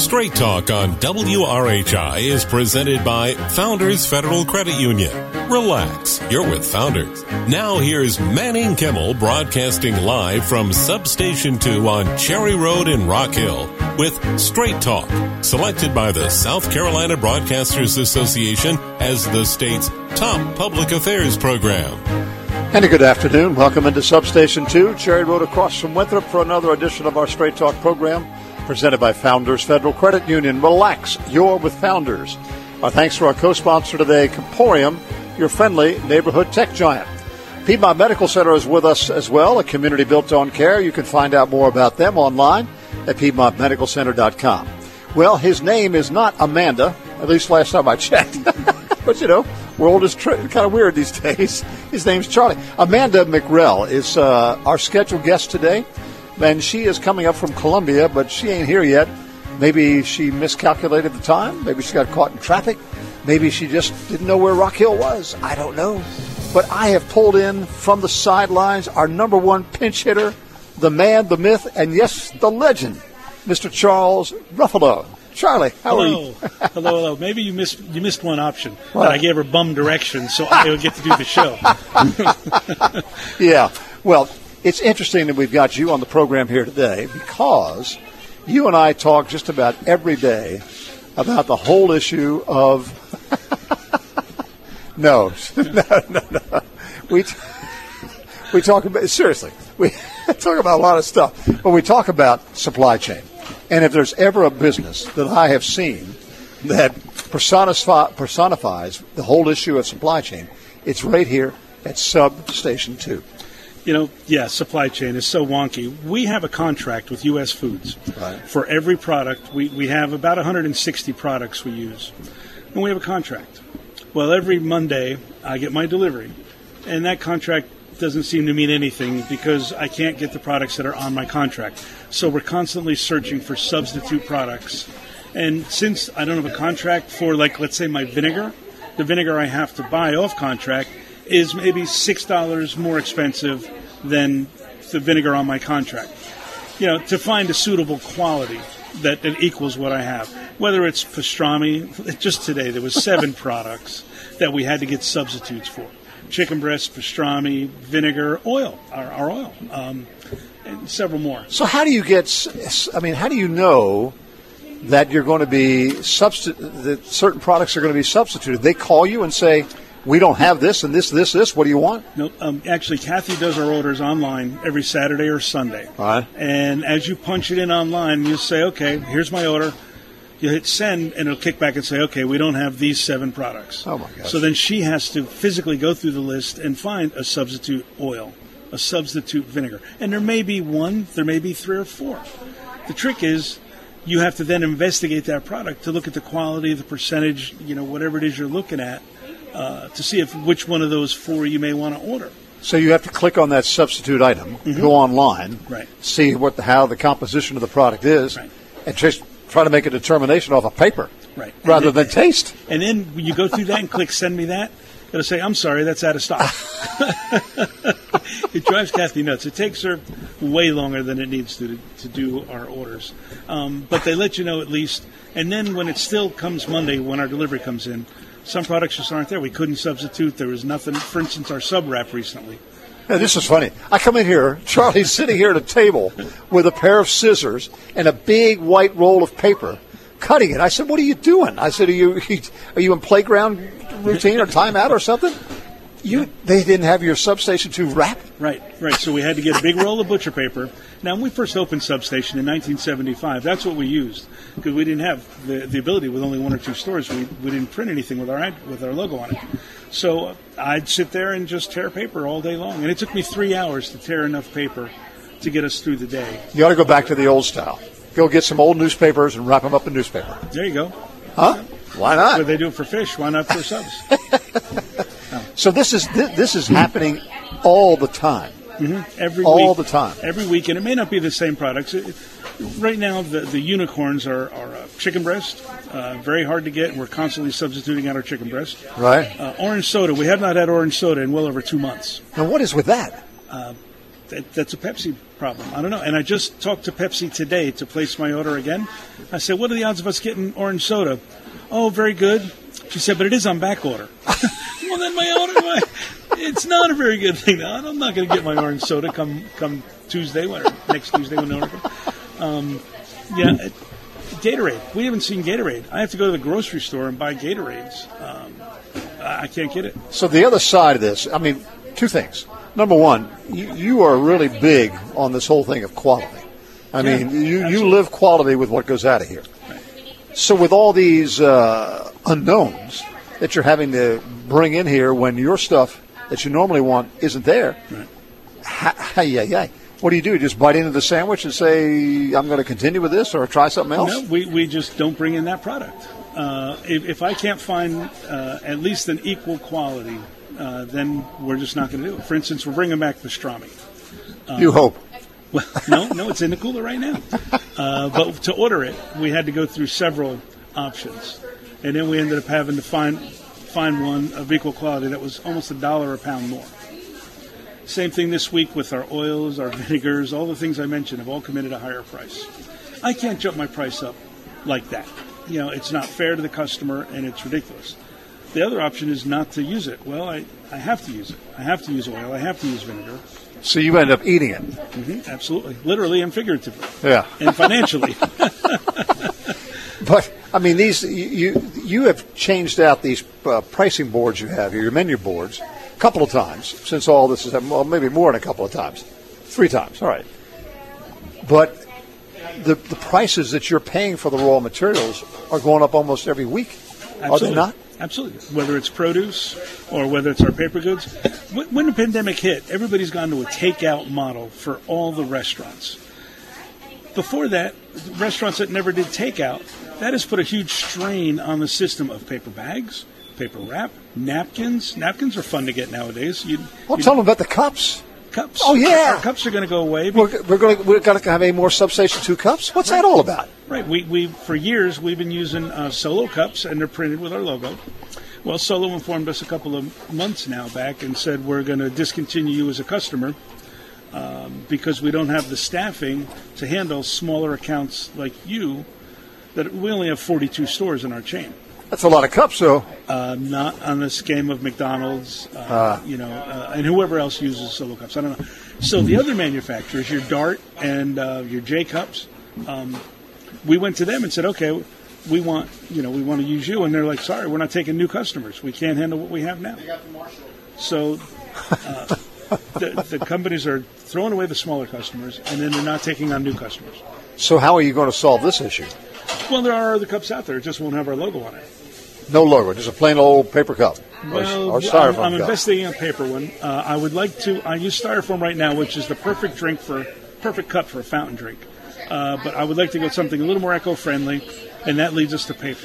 Straight Talk on WRHI is presented by Founders Federal Credit Union. Relax, you're with Founders. Now here's Manning Kimmel broadcasting live from Substation 2 on Cherry Road in Rock Hill with Straight Talk, selected by the South Carolina Broadcasters Association as the state's top public affairs program. And a good afternoon. Welcome into Substation 2, Cherry Road across from Winthrop for another edition of our Straight Talk program presented by Founders Federal Credit Union. Relax, you're with Founders. Our thanks to our co-sponsor today, Comporium, your friendly neighborhood tech giant. Piedmont Medical Center is with us as well, a community built on care. You can find out more about them online at PiedmontMedicalCenter.com. Well, his name is not Amanda, at least last time I checked. But, you know, world is kind of weird these days. His name's Charlie. Amanda McRell is our scheduled guest today. And she is coming up from Columbia, but she ain't here yet. Maybe she miscalculated the time. Maybe she got caught in traffic. Maybe she just didn't know where Rock Hill was. I don't know. But I have pulled in from the sidelines our number one pinch hitter, the man, the myth, and yes, the legend, Mr. Charles Ruffalo. Charlie, how are you? Hello. Maybe you missed one option. That I gave her bum directions so I would get to do the show. Yeah. Well, it's interesting that we've got you on the program here today because you and I talk just about every day about the whole issue of no. We talk about, seriously, we talk about a lot of stuff, but we talk about supply chain. And if there's ever a business that I have seen that personifies the whole issue of supply chain, it's right here at Substation 2. You know, yeah, supply chain is so wonky. We have a contract with U.S. Foods for every product. We have about 160 products we use, and we have a contract. Well, every Monday I get my delivery, and that contract doesn't seem to mean anything because I can't get the products that are on my contract. So we're constantly searching for substitute products. And since I don't have a contract for, like, let's say my vinegar, the vinegar I have to buy off contract is maybe $6 more expensive than the vinegar on my contract. You know, to find a suitable quality that equals what I have. Whether it's pastrami, just today there was 7 products that we had to get substitutes for. Chicken breast, pastrami, vinegar, oil, our oil, and several more. So how do you how do you know that you're going to be that certain products are going to be substituted? They call you and say, we don't have this and this. What do you want? No, actually, Kathy does our orders online every Saturday or Sunday. All right. And as you punch it in online, you say, okay, here's my order. You hit send, and it'll kick back and say, okay, we don't have these 7 products. Oh, my gosh. So then she has to physically go through the list and find a substitute oil, a substitute vinegar. And there may be 1, there may be 3 or 4. The trick is you have to then investigate that product to look at the quality, the percentage, you know, whatever it is you're looking at, to see which one of those 4 you may want to order. So you have to click on that substitute item, go online, see how the composition of the product is, and just try to make a determination off of paper rather than taste. And then when you go through that and click send me that, it'll say, I'm sorry, that's out of stock. It drives Kathy nuts. It takes her way longer than it needs to do our orders. But they let you know at least. And then when it still comes Monday, when our delivery comes in, some products just aren't there. We couldn't substitute. There was nothing. For instance, our sub wrap recently. Yeah, this is funny. I come in here, Charlie's sitting here at a table with a pair of scissors and a big white roll of paper, cutting it. I said, "What are you doing?" I said, "Are you in playground routine or timeout or something?" They didn't have your Substation 2 wrap? Right. So we had to get a big roll of butcher paper. Now, when we first opened Substation in 1975, that's what we used because we didn't have the ability with only 1 or 2 stores. We didn't print anything with our logo on it. So I'd sit there and just tear paper all day long. And it took me 3 hours to tear enough paper to get us through the day. You ought to go back to the old style. Go get some old newspapers and wrap them up in newspaper. There you go. Huh? Why not? But they do it for fish. Why not for subs? So this is happening all the time. Every all week, the time. Every week, and it may not be the same products. Right now, the unicorns are chicken breast, very hard to get, and we're constantly substituting out our chicken breast. Right. Orange soda. We have not had orange soda in well over 2 months. Now, what is with that? That's a Pepsi problem. I don't know. And I just talked to Pepsi today to place my order again. I said, what are the odds of us getting orange soda? Oh, very good. She said, but it is on back order. Well, then it's not a very good thing. I'm not going to get my orange soda come Tuesday, next Tuesday when the order comes. Gatorade. We haven't seen Gatorade. I have to go to the grocery store and buy Gatorades. I can't get it. So the other side of this, I mean, two things. Number one, you are really big on this whole thing of quality. I mean, you live quality with what goes out of here. Right. So with all these unknowns that you're having to bring in here when your stuff that you normally want isn't there, what do you do? Just bite into the sandwich and say, I'm going to continue with this or try something else? No, we just don't bring in that product. If I can't find at least an equal quality, then we're just not going to do it. For instance, we're bringing back pastrami. You hope. Well, no, it's in the cooler right now. But to order it, we had to go through several options. And then we ended up having to find one of equal quality that was almost $1 a pound more. Same thing this week with our oils, our vinegars, all the things I mentioned have all come in at a higher price. I can't jump my price up like that. It's not fair to the customer, and it's ridiculous. The other option is not to use it. Well, I have to use it. I have to use oil. I have to use vinegar. So you end up eating it. Mm-hmm, absolutely. Literally and figuratively. Yeah. And financially. But, I mean, these you have changed out these pricing boards you have here, your menu boards, a couple of times since all this is, well, maybe more than a couple of times. 3 times, all right. But the prices that you're paying for the raw materials are going up almost every week. Absolutely. Are they not? Absolutely. Whether it's produce or whether it's our paper goods. When the pandemic hit, everybody's gone to a takeout model for all the restaurants. Before that, restaurants that never did takeout, that has put a huge strain on the system of paper bags, paper wrap, napkins. Napkins are fun to get nowadays. Tell them about the cups. Cups. Oh, yeah. Our cups are going to go away. We're going to have any more Substation 2 cups? What's that all about? Right. We for years, we've been using Solo cups, and they're printed with our logo. Well, Solo informed us a couple of months now back and said we're going to discontinue you as a customer because we don't have the staffing to handle smaller accounts like you. That we only have 42 stores in our chain. That's a lot of cups, though. Not on the scale of McDonald's, and whoever else uses Solo cups. I don't know. So the other manufacturers, your Dart and your J cups, we went to them and said, okay, we want to use you, and they're like, sorry, we're not taking new customers. We can't handle what we have now. So the companies are throwing away the smaller customers, and then they're not taking on new customers. So how are you going to solve this issue? Well, there are other cups out there. It just won't have our logo on it. No logo, just a plain old paper cup. Well, or styrofoam I'm cup. investigating a paper one. I would like to. I use styrofoam right now, which is the perfect cup for a fountain drink. But I would like to go something a little more eco-friendly, and that leads us to paper.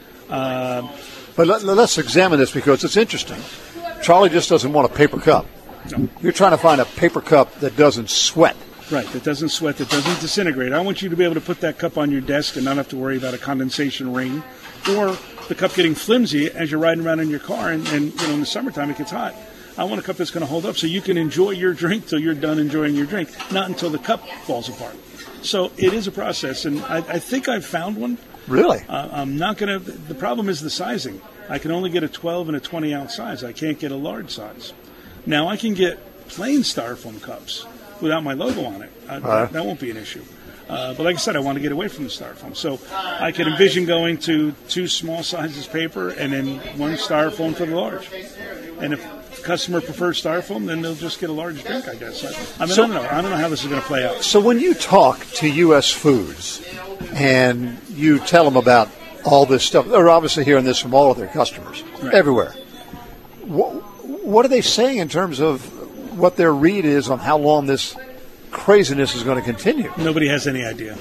But let's examine this because it's interesting. Charlie just doesn't want a paper cup. No. You're trying to find a paper cup that doesn't sweat. Right, that doesn't sweat, that doesn't disintegrate. I want you to be able to put that cup on your desk and not have to worry about a condensation ring or the cup getting flimsy as you're riding around in your car. And in the summertime it gets hot. I want a cup that's going to hold up so you can enjoy your drink till you're done enjoying your drink, not until the cup falls apart. So it is a process, and I think I've found one. Really? I'm not going to. The problem is the sizing. I can only get a 12 and a 20 ounce size. I can't get a large size. Now I can get plain styrofoam cups without my logo on it. That won't be an issue. But like I said, I want to get away from the styrofoam. So I could envision going to 2 small sizes paper and then 1 styrofoam for the large. And if the customer prefers styrofoam, then they'll just get a large drink, I guess. I don't know. I don't know how this is going to play out. So when you talk to U.S. Foods and you tell them about all this stuff, they're obviously hearing this from all of their customers, everywhere. What are they saying in terms of what their read is on how long this craziness is going to continue? Nobody has any idea.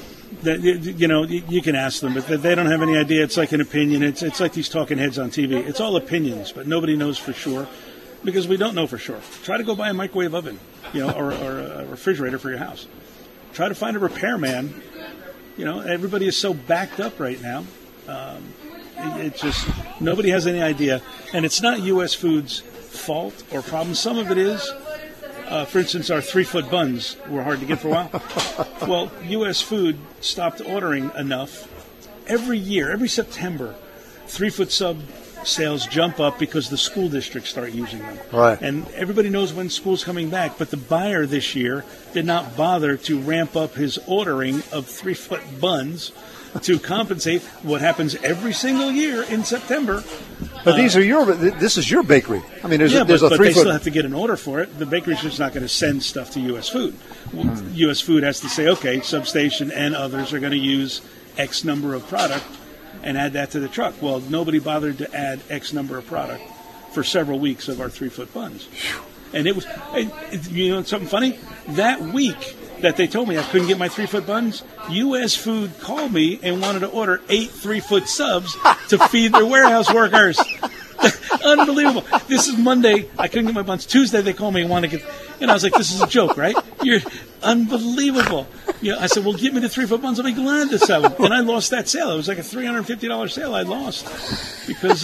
You can ask them, but they don't have any idea. It's like an opinion. It's like these talking heads on TV. It's all opinions, but nobody knows for sure because we don't know for sure. Try to go buy a microwave oven, or a refrigerator for your house. Try to find a repairman. Everybody is so backed up right now. It's just nobody has any idea, and it's not U.S. Foods' fault or problem. Some of it is. For instance, our 3-foot buns were hard to get for a while. Well, U.S. Food stopped ordering enough. Every year, every September, 3-foot sub sales jump up because the school districts start using them. Right. And everybody knows when school's coming back, but the buyer this year did not bother to ramp up his ordering of 3-foot buns to compensate what happens every single year in September. But this is your bakery. I mean, there's a 3-foot. But they still have to get an order for it. The bakery's just not going to send stuff to U.S. Food. U.S. Food has to say, okay, Substation and others are going to use X number of product and add that to the truck. Well, nobody bothered to add X number of product for several weeks of our 3-foot buns. And it was, you know, something funny? That week that they told me I couldn't get my 3-foot buns, U.S. Food called me and wanted to order 8 3-foot subs to feed their warehouse workers. Unbelievable. This is Monday. I couldn't get my buns. Tuesday they called me and wanted to get, and I was like, this is a joke, right? You're unbelievable. You know, I said, well, give me the 3-foot buns. I'll be glad to sell them. And I lost that sale. It was like a $350 sale I lost because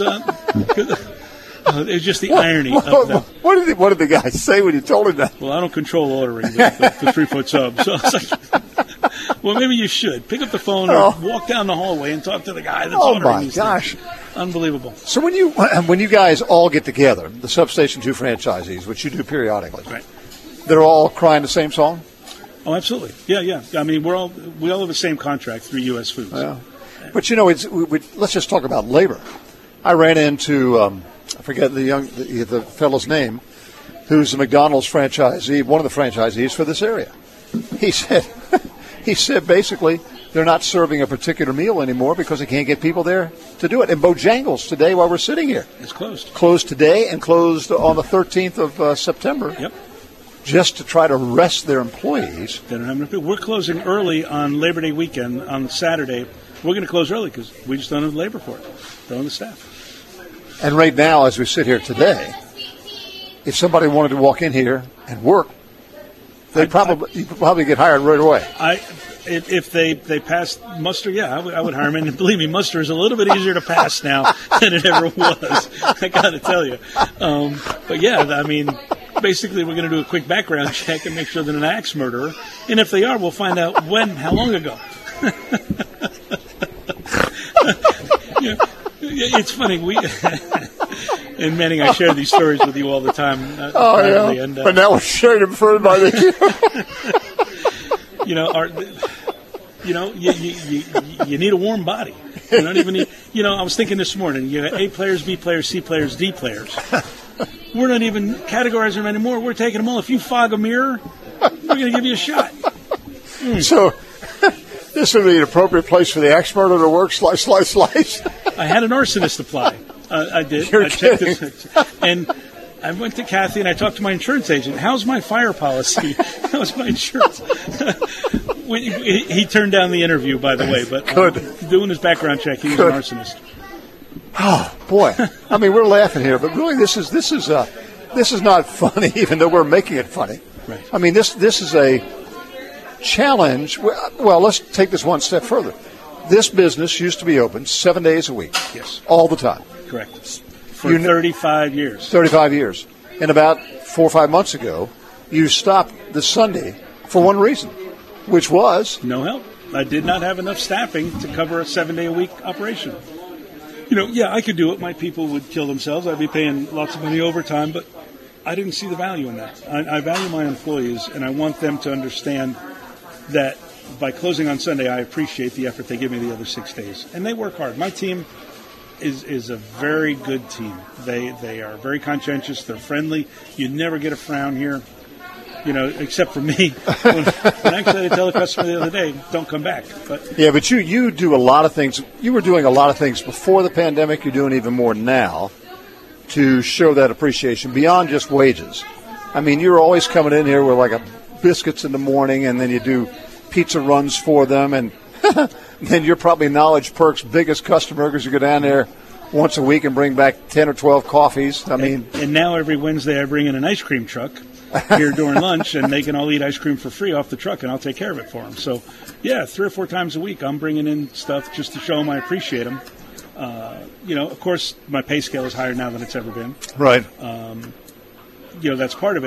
it was just the irony of that. What did the guy say when you told him that? Well, I don't control ordering the 3-foot sub. So I was like, well, maybe you should. Pick up the phone or walk down the hallway and talk to the guy that's ordering these things. Unbelievable. So when you guys all get together, the Substation 2 franchisees, which you do periodically, right, they're all crying the same song? Oh, absolutely. Yeah. I mean, we all have the same contract through U.S. Foods. Yeah. But, you know, let's just talk about labor. I ran into, I forget the fellow's name, who's the McDonald's franchisee, one of the franchisees for this area. He said basically they're not serving a particular meal anymore because they can't get people there to do it. And Bojangles today, while we're sitting here, it's closed. Closed today and closed on the 13th of September. Yep. Just to try to rest their employees. They don't have enough people. We're closing early on Labor Day weekend on Saturday. We're going to close early because we just don't have the labor for it. Don't have the staff. And right now, as we sit here today, if somebody wanted to walk in here and work, you could probably get hired right away. If they passed muster, I would hire them. And believe me, muster is a little bit easier to pass now than it ever was. I got to tell you. But yeah, I mean, basically we're going to do a quick background check and make sure they're an axe murderer. And if they are, we'll find out how long ago. It's funny. And Manning, I share these stories with you all the time. Yeah. And, but now we're sharing them further by the you need a warm body. You don't even need. I was thinking this morning. You got A players, B players, C players, D players. We're not even categorizing them anymore. We're taking them all. If you fog a mirror, we're going to give you a shot. So this would be an appropriate place for the axe murderer to work. Slice. I had an arsonist apply. I did. You're I checked kidding. And I went to Kathy and I talked to my insurance agent. How's my fire policy? How's my insurance? He turned down the interview, by the way. But doing his background check, he was an arsonist. Oh boy! I mean, we're laughing here, but really, this is not funny, even though we're making it funny. Right. I mean, this is a challenge. Well, let's take this one step further. This business used to be open 7 days a week. Yes. All the time. Correct. For 35 years. 35 years. And about 4 or 5 months ago, you stopped the Sunday for one reason, which was? No help. I did not have enough staffing to cover a 7-day-a-week operation. I could do it. My people would kill themselves. I'd be paying lots of money overtime, but I didn't see the value in that. I value my employees, and I want them to understand that by closing on Sunday, I appreciate the effort they give me the other 6 days. And they work hard. My team is a very good team. They are very conscientious. They're friendly. You never get a frown here, except for me. When actually I tell a customer the other day, don't come back. But you do a lot of things. You were doing a lot of things before the pandemic. You're doing even more now to show that appreciation beyond just wages. I mean, you're always coming in here with like biscuits in the morning, and then you do pizza runs for them, and then you're probably Knowledge Perk's biggest customer because you go down there once a week and bring back 10 or 12 coffees. And now every Wednesday I bring in an ice cream truck here during lunch, and they can all eat ice cream for free off the truck, and I'll take care of it for them. So, 3 or 4 times a week I'm bringing in stuff just to show them I appreciate them. Of course, my pay scale is higher now than it's ever been. Right. That's part of it.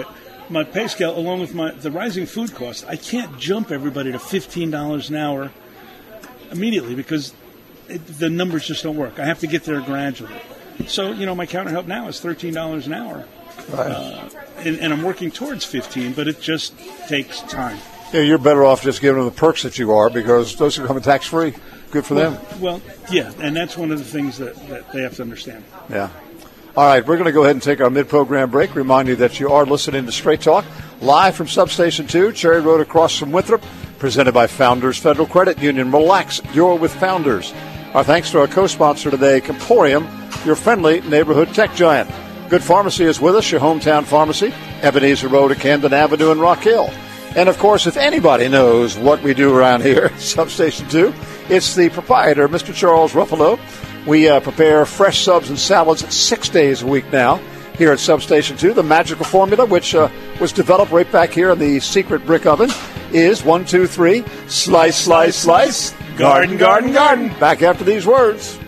my pay scale, along with the rising food costs, I can't jump everybody to $15 an hour immediately because the numbers just don't work. I have to get there gradually. So, my counter help now is $13 an hour. Right. And I'm working towards 15, but it just takes time. Yeah, you're better off just giving them the perks that you are, because those are coming tax-free. Good for them. Well, yeah, and that's one of the things that they have to understand. Yeah. All right, we're going to go ahead and take our mid-program break. Remind you that you are listening to Straight Talk, live from Substation 2, Cherry Road across from Winthrop, presented by Founders Federal Credit Union. Relax, you're with Founders. Our thanks to our co-sponsor today, Comporium, your friendly neighborhood tech giant. Good Pharmacy is with us, your hometown pharmacy, Ebenezer Road at Camden Avenue in Rock Hill. And, of course, if anybody knows what we do around here, Substation 2, it's the proprietor, Mr. Charles Ruffalo. We prepare fresh subs and salads 6 days a week now here at Substation 2. The magical formula, which was developed right back here in the secret brick oven, is 1, 2, 3, slice, slice, slice, garden, garden, garden. Back after these words.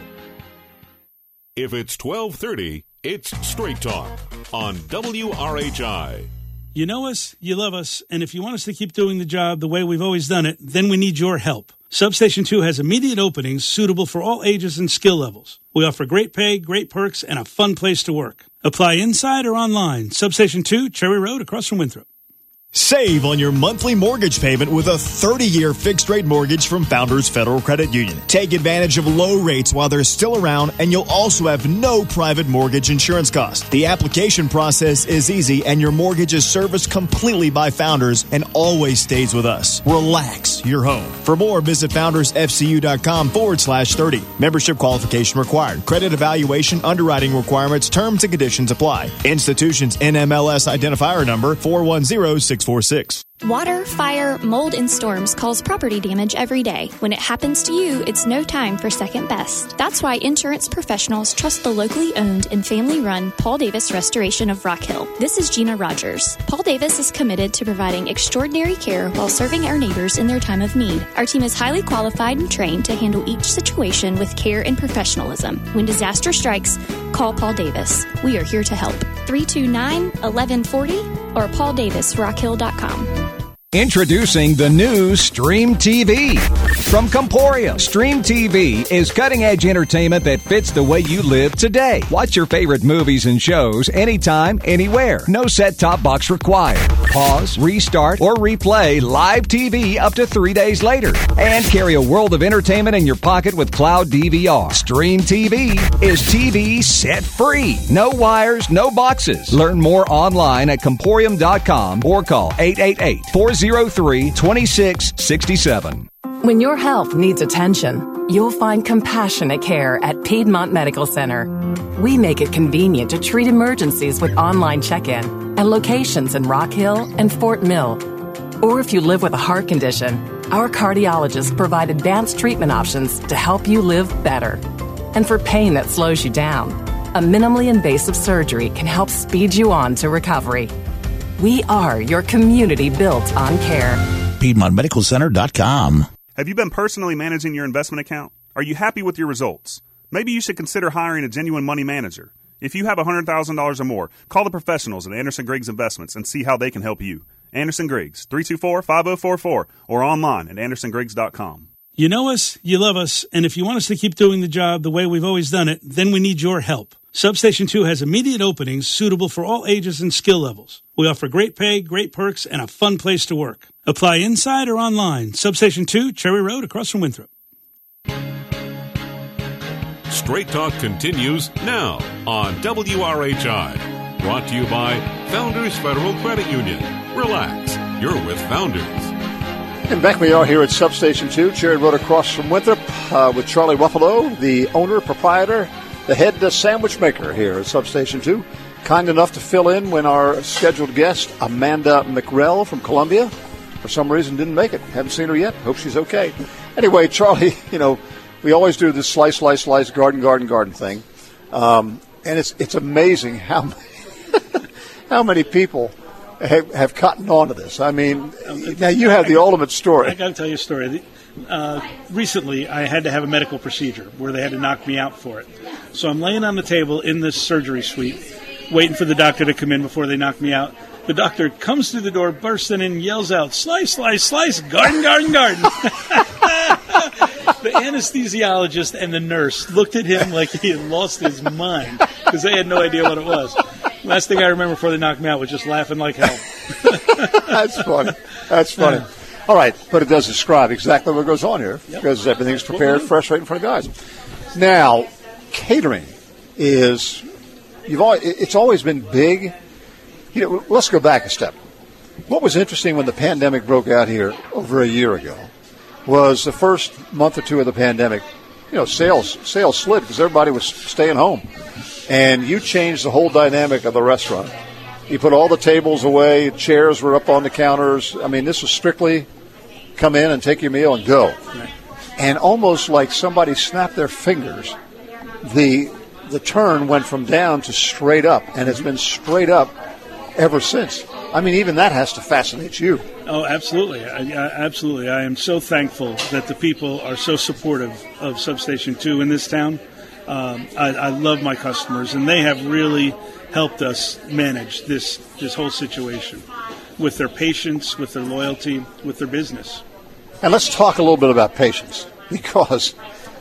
If it's 12:30, it's Straight Talk on WRHI. You know us, you love us, and if you want us to keep doing the job the way we've always done it, then we need your help. Substation 2 has immediate openings suitable for all ages and skill levels. We offer great pay, great perks, and a fun place to work. Apply inside or online. Substation 2, Cherry Road, across from Winthrop. Save on your monthly mortgage payment with a 30-year fixed-rate mortgage from Founders Federal Credit Union. Take advantage of low rates while they're still around, and you'll also have no private mortgage insurance costs. The application process is easy, and your mortgage is serviced completely by Founders and always stays with us. Relax your home. For more, visit foundersfcu.com/30. Membership qualification required. Credit evaluation, underwriting requirements, terms and conditions apply. Institution's NMLS identifier number 410646. Water, fire, mold, and storms cause property damage every day. When it happens to you, it's no time for second best. That's why insurance professionals trust the locally owned and family-run Paul Davis Restoration of Rock Hill. This is Gina Rogers. Paul Davis is committed to providing extraordinary care while serving our neighbors in their time of need. Our team is highly qualified and trained to handle each situation with care and professionalism. When disaster strikes, call Paul Davis. We are here to help. 329-1140 or pauldavisrockill.com. Introducing the new Stream TV from Comporium. Stream TV is cutting-edge entertainment that fits the way you live today. Watch your favorite movies and shows anytime, anywhere. No set-top box required. Pause, restart, or replay live TV up to 3 days later. And carry a world of entertainment in your pocket with Cloud DVR. Stream TV is TV set free. No wires, no boxes. Learn more online at Comporium.com or call 888-403-2667. When your health needs attention, you'll find compassionate care at Piedmont Medical Center. We make it convenient to treat emergencies with online check-in at locations in Rock Hill and Fort Mill. Or if you live with a heart condition, our cardiologists provide advanced treatment options to help you live better. And for pain that slows you down, a minimally invasive surgery can help speed you on to recovery. We are your community built on care. PiedmontMedicalCenter.com. Have you been personally managing your investment account? Are you happy with your results? Maybe you should consider hiring a genuine money manager. If you have $100,000 or more, call the professionals at Anderson Griggs Investments and see how they can help you. Anderson Griggs, 324-5044, or online at AndersonGriggs.com. You know us, you love us, and if you want us to keep doing the job the way we've always done it, then we need your help. Substation 2 has immediate openings suitable for all ages and skill levels. We offer great pay, great perks, and a fun place to work. Apply inside or online. Substation 2, Cherry Road, across from Winthrop. Straight Talk continues now on WRHI. Brought to you by Founders Federal Credit Union. Relax, you're with Founders. And back we are here at Substation 2, Cherry Road across from Winthrop, with Charlie Ruffalo, the owner, proprietor, the head sandwich maker here at Substation 2. Kind enough to fill in when our scheduled guest, Amanda McRell from Columbia, for some reason didn't make it. Haven't seen her yet. Hope she's okay. Anyway, Charlie, we always do this slice, slice, slice, garden, garden, garden thing. And it's amazing how many people have gotten on to this. I mean, now you have the ultimate story. I got to tell you a story. Recently, I had to have a medical procedure where they had to knock me out for it. So I'm laying on the table in this surgery suite, waiting for the doctor to come in before they knock me out. The doctor comes through the door, bursts in and yells out, "Slice, slice, slice, garden, garden, garden." The anesthesiologist and the nurse looked at him like he had lost his mind because they had no idea what it was. Last thing I remember before they knocked me out was just laughing like hell. That's funny. That's funny. Yeah. All right, but it does describe exactly what goes on here because everything's prepared fresh right in front of guys. Now, catering is it's always been big. You know, let's go back a step. What was interesting when the pandemic broke out here over a year ago was the first month or two of the pandemic, sales slid because everybody was staying home. And you changed the whole dynamic of the restaurant. You put all the tables away, chairs were up on the counters. I mean, this was strictly come in and take your meal and go. Right. And almost like somebody snapped their fingers, the turn went from down to straight up, and it's been straight up ever since. I mean, even that has to fascinate you. Oh, absolutely. Absolutely. I am so thankful that the people are so supportive of Substation 2 in this town. I love my customers, and they have really helped us manage this whole situation with their patience, with their loyalty, with their business. And let's talk a little bit about patience, because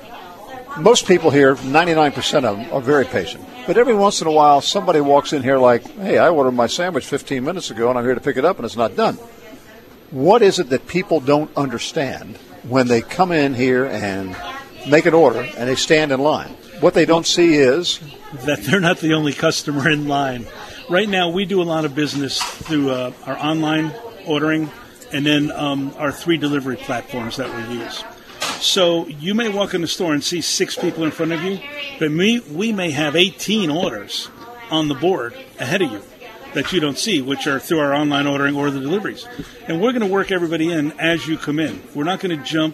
most people here, 99% of them, are very patient. But every once in a while, somebody walks in here like, hey, I ordered my sandwich 15 minutes ago, and I'm here to pick it up, and it's not done. What is it that people don't understand when they come in here and make an order and they stand in line? What they don't see is that they're not the only customer in line. Right now, we do a lot of business through our online ordering and then our 3 delivery platforms that we use. So you may walk in the store and see 6 people in front of you, but we may have 18 orders on the board ahead of you that you don't see, which are through our online ordering or the deliveries. And we're going to work everybody in as you come in. We're not going to jump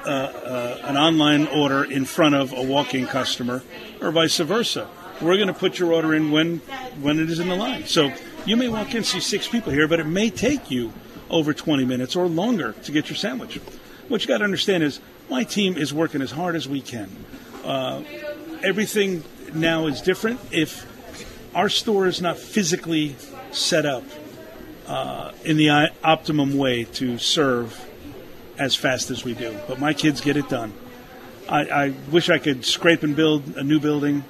an online order in front of a walk-in customer or vice versa. We're going to put your order in when it is in the line. So you may walk in and see 6 people here, but it may take you over 20 minutes or longer to get your sandwich. What you got to understand is my team is working as hard as we can. Everything now is different. If our store is not physically set up in the optimum way to serve as fast as we do, but my kids get it done. I wish I could scrape and build a new building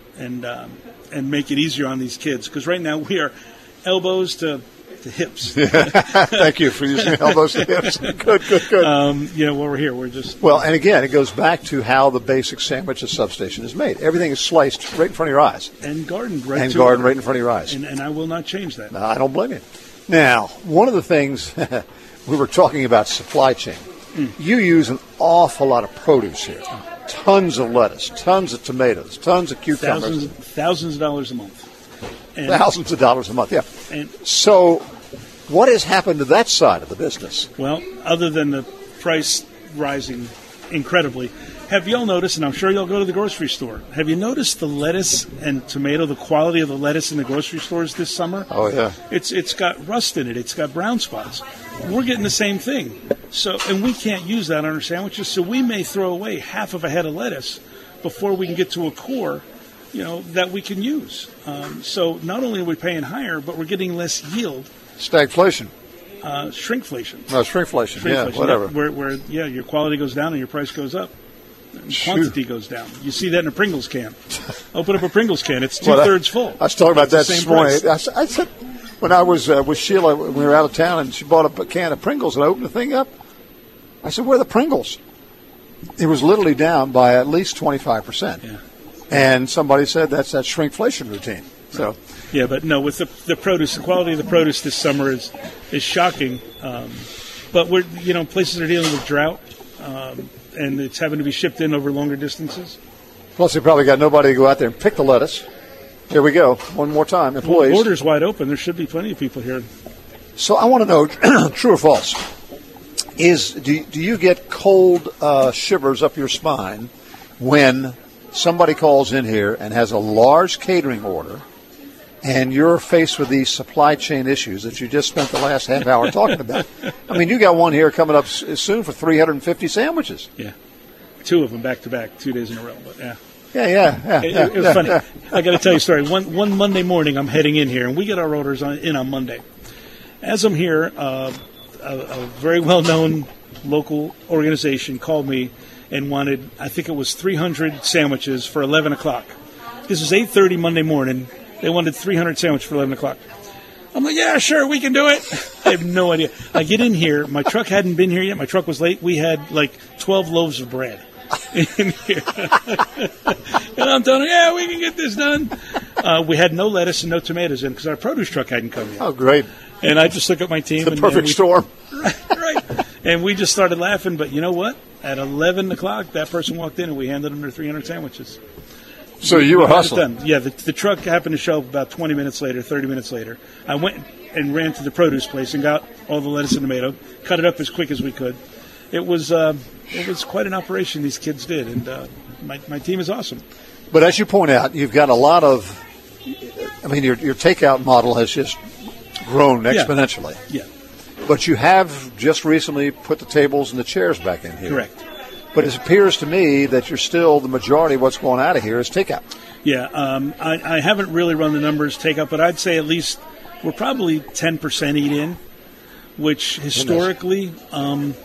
and make it easier on these kids, because right now we are elbows to hips. Thank you for using elbows to hips. Good. While we're here, we're just... Well, and again, it goes back to how the basic sandwich at Substation is made. Everything is sliced right in front of your eyes. And gardened right in front of your eyes. And I will not change that. No, I don't blame you. Now, one of the things, we were talking about supply chain. You use an awful lot of produce here. Tons of lettuce, tons of tomatoes, tons of cucumbers. Thousands of dollars a month. Thousands of dollars a month, yeah. And so what has happened to that side of the business? Well, other than the price rising incredibly, have you all noticed, and I'm sure you'll go to the grocery store, have you noticed the lettuce and tomato, the quality of the lettuce in the grocery stores this summer? Oh, yeah. It's got rust in it. It's got brown spots. We're getting the same thing. And we can't use that on our sandwiches, so we may throw away half of a head of lettuce before we can get to a core that we can use. So not only are we paying higher, but we're getting less yield. Stagflation. Shrinkflation. No, shrinkflation. Yeah, whatever. Where your quality goes down and your price goes up. And quantity goes down. You see that in a Pringles can. Open up a Pringles can. It's two-thirds full. I was talking about that this morning. I said, when I was with Sheila, when we were out of town, and she bought a can of Pringles, and I opened the thing up, I said, where are the Pringles? It was literally down by at least 25%. Yeah. And somebody said that's that shrinkflation routine. So, yeah, but no, with the produce, the quality of the produce this summer is shocking. But we're places are dealing with drought, and it's having to be shipped in over longer distances. Plus, they probably got nobody to go out there and pick the lettuce. Here we go, one more time, employees. Well, the border's wide open. There should be plenty of people here. So I want to know, true or false? Do you get cold shivers up your spine when somebody calls in here and has a large catering order, and you're faced with these supply chain issues that you just spent the last half hour talking about? I mean, you got one here coming up soon for 350 sandwiches. Yeah. 2 of them back-to-back, 2 days in a row. But yeah. It was funny. I got to tell you a story. One Monday morning, I'm heading in here, and we get our orders in on Monday. As I'm here, a very well-known local organization called me and wanted, I think it was 300 sandwiches for 11 o'clock. This is 8:30 Monday morning. They wanted 300 sandwiches for 11 o'clock. I'm like, yeah, sure, we can do it. I have no idea. I get in here. My truck hadn't been here yet. My truck was late. We had like 12 loaves of bread in here. And I'm telling them, yeah, we can get this done. We had no lettuce and no tomatoes in because our produce truck hadn't come yet. Oh, great. And I just look at my team. The perfect storm. Right. And we just started laughing. But you know what? At 11 o'clock, that person walked in and we handed them their 300 sandwiches. So you were hustling. Yeah, the truck happened to show up about 20 minutes later, 30 minutes later. I went and ran to the produce place and got all the lettuce and tomato, cut it up as quick as we could. It was quite an operation these kids did, and my team is awesome. But as you point out, you've got a lot of, I mean, your takeout model has just grown exponentially. Yeah. But you have just recently put the tables and the chairs back in here. Correct. But it appears to me that you're still, the majority of what's going out of here is takeout. Yeah, I haven't really run the numbers takeout, but I'd say at least we're probably 10% eat in, which historically about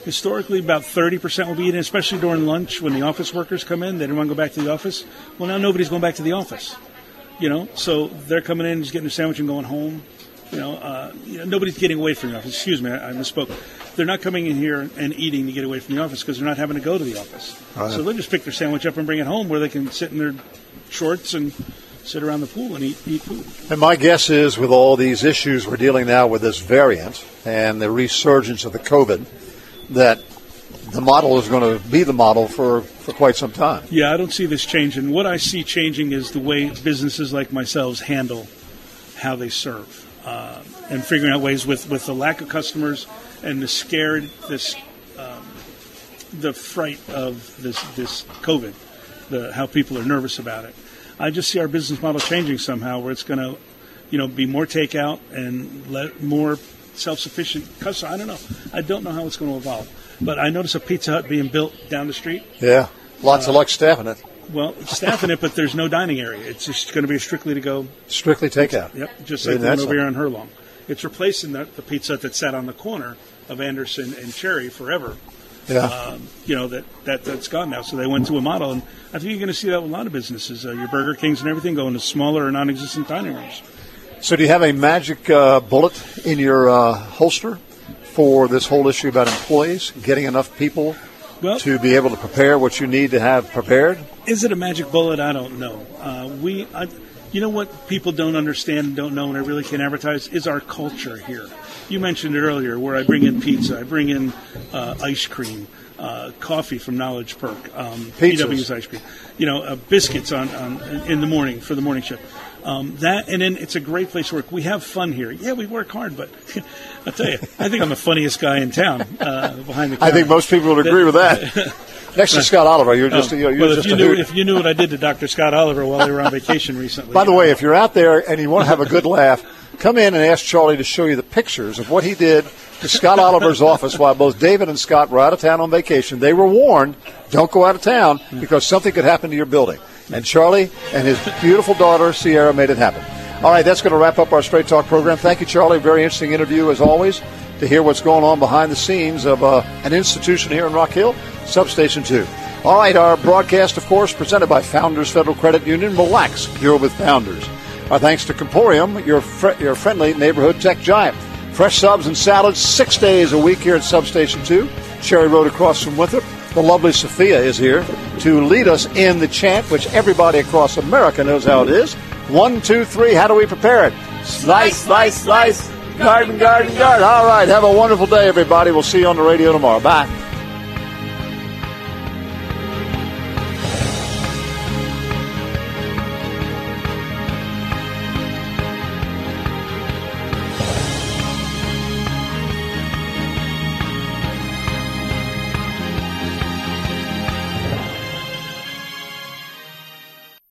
30% will be eaten, especially during lunch when the office workers come in. They don't want to go back to the office. Well, now nobody's going back to the office, so they're coming in, just getting their sandwich and going home. Nobody's getting away from the office. Excuse me, I misspoke. They're not coming in here and eating to get away from the office because they're not having to go to the office. Right. So they'll just pick their sandwich up and bring it home where they can sit in their shorts and sit around the pool and eat food. And my guess is with all these issues we're dealing now with this variant and the resurgence of the COVID, that the model is going to be the model for quite some time. Yeah, I don't see this changing. What I see changing is the way businesses like myself handle how they serve. And figuring out ways with the lack of customers and the fright of this COVID, how people are nervous about it. I just see our business model changing somehow, where it's going to, be more takeout and more self-sufficient customers. I don't know. I don't know how it's going to evolve. But I notice a Pizza Hut being built down the street. Yeah, lots of luck staffing it. Well, staffing it, but there's no dining area. It's just going to be strictly takeout. Yep, just like the one over here on Herlong. It's replacing the Pizza Hut that sat on the corner of Anderson and Cherry forever. Yeah. That's gone now. So they went to a model, and I think you're going to see that with a lot of businesses. Your Burger Kings and everything going to smaller or non-existent dining rooms. So do you have a magic bullet in your holster for this whole issue about employees, getting enough people to be able to prepare what you need to have prepared? Is it a magic bullet? I don't know. You know what people don't understand and don't know, and I really can't advertise, is our culture here. You mentioned it earlier, where I bring in pizza, I bring in ice cream, coffee from Knowledge Perk, PW's ice cream, biscuits in the morning for the morning shift. And then it's a great place to work. We have fun here. Yeah, we work hard, but I'll tell you, I think I'm the funniest guy in town behind the counter. I think most people would agree with that. Next to Scott Oliver, if you knew what I did to Dr. Scott Oliver while they were on vacation recently. By the way, if you're out there and you want to have a good laugh, come in and ask Charlie to show you the pictures of what he did to Scott Oliver's office while both David and Scott were out of town on vacation. They were warned, don't go out of town because something could happen to your building. And Charlie and his beautiful daughter, Sierra, made it happen. All right, that's going to wrap up our Straight Talk program. Thank you, Charlie. Very interesting interview, as always, to hear what's going on behind the scenes of an institution here in Rock Hill, Substation 2. All right, our broadcast, of course, presented by Founders Federal Credit Union. Relax, you're with Founders. Our thanks to Comporium, your friendly neighborhood tech giant. Fresh subs and salads 6 days a week here at Substation 2, Cherry Road across from Winthrop. The lovely Sophia is here to lead us in the chant, which everybody across America knows how it is. 1, 2, 3, how do we prepare it? Slice, slice, slice, garden, garden, garden. All right, have a wonderful day, everybody. We'll see you on the radio tomorrow. Bye.